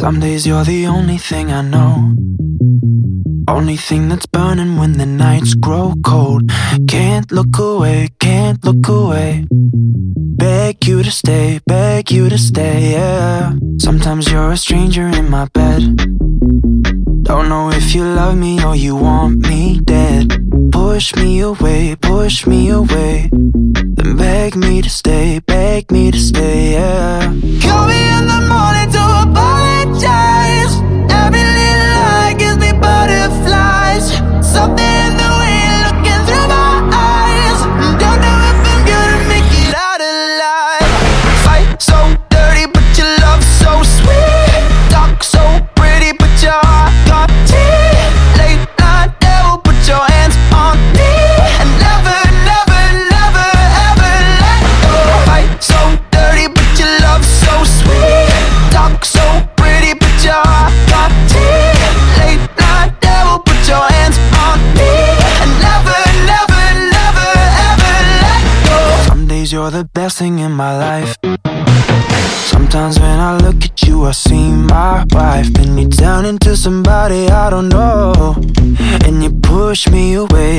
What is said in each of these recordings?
Some days you're the only thing I know, only thing that's burning when the nights grow cold. Can't look away, can't look away. Beg you to stay, beg you to stay, yeah. Sometimes you're a stranger in my bed. Don't know if you love me or you want me dead. Push me away, then beg me to stay, yeah. Call me in the morning to apologize. Every little lie gives me butterflies. Something in the way you're looking through my eyes. Don't know if I'm gonna make it out alive. Fight so dirty, but your love so sweet. Talk so pretty, but your heart got teeth. Late night devil, put your hands on me. And never, never, never, ever let go. Fight so dirty, but your love so sweet. Talk so pretty, but your heart got teeth. Late night devil, put your hands on me. And never, never, never, ever let go. Some days you're the best thing in my life. Sometimes when I look at you, I see my wife. Then you turn into somebody I don't know, and you push me away,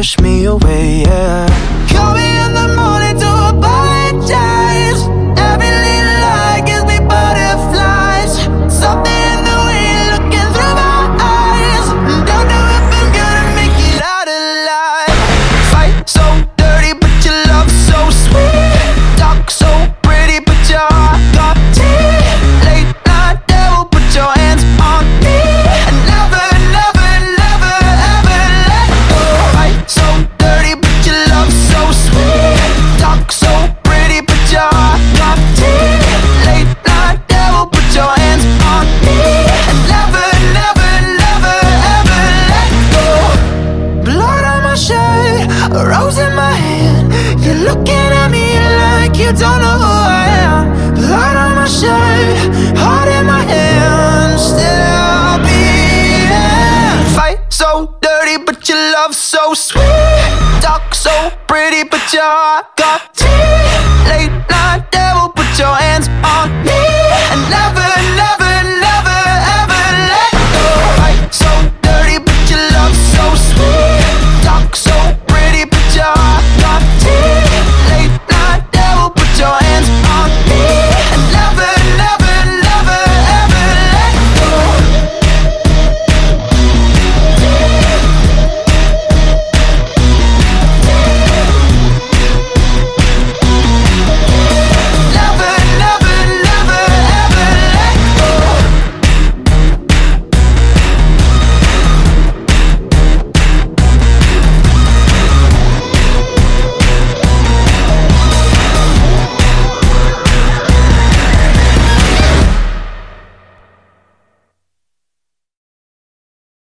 yeah. Call me in the morning to apologize. Every little lie gives me butterflies. Something in the way you're looking through my eyes. Don't know if I'm gonna make it out alive. Fight so dirty, but your love so sweet. Talk so pretty, but your heart got teeth. Late night devil, put your hands on me. And never, never, never, ever let go. Fight so dirty, but your love so sweet. Talk so pretty, but your heart got teeth. Late night devil, put your hands on me. And never, never, never, ever let go. Blood on my shirt, a rose in my hand. You're looking at me like you don't know who I am. Blood on my shirt, heart in my hand. Still beating. Fight so dirty, but your love so sweet. Talk so pretty, but your heart got teeth. Late night devil, put your hands on me.